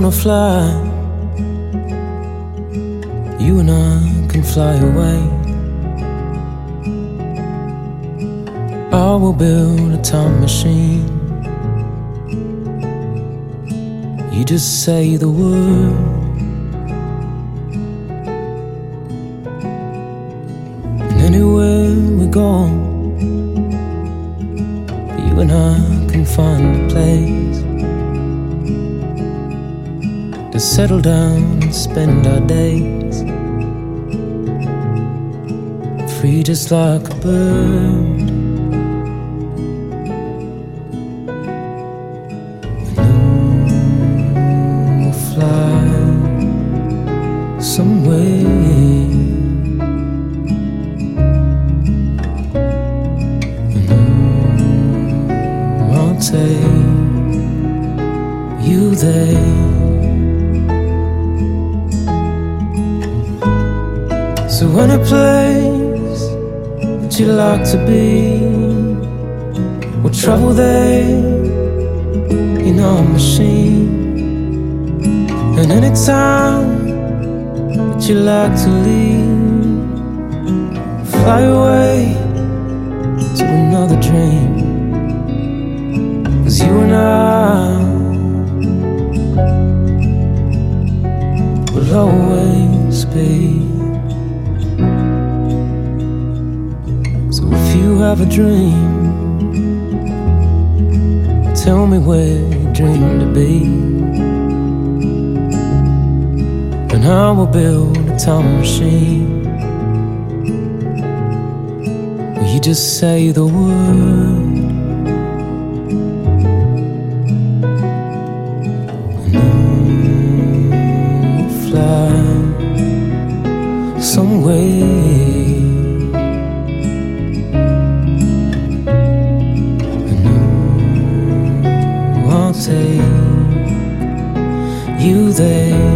wanna fly, you and I can fly away. I will build a time machine. You just say the word, and anywhere we go, you and I can find a place to settle down and spend our days, free just like a bird. Somewhere I'll take you there. So any place that you like to be, we'll travel there in our machine. And anytime you like to leave, fly away to another dream. 'Cause you and I will always be. So if you have a dream, tell me where you dream to be, and I will build a time machine where you just say the word, and we'll fly somewhere, and I'll take you there.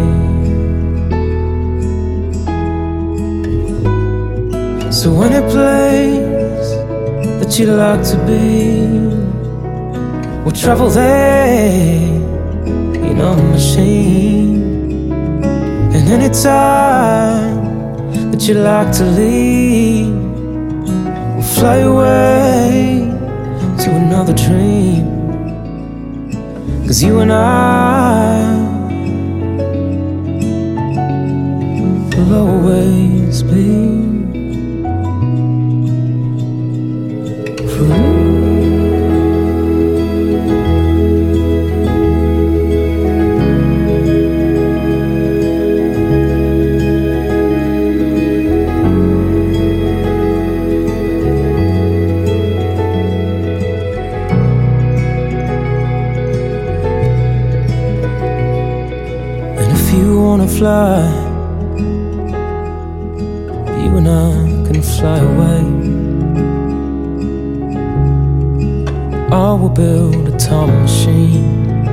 So any place that you like to be, we'll travel there in our machine. And anytime that you like to leave, we'll fly away to another dream. 'Cause you and I will always be. And if you wanna fly, you and I can fly away. I will build a time machine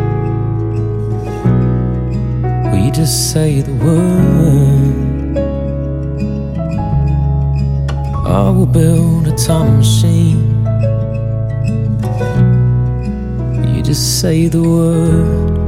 where you just say the word. I will build a time machine where you just say the word.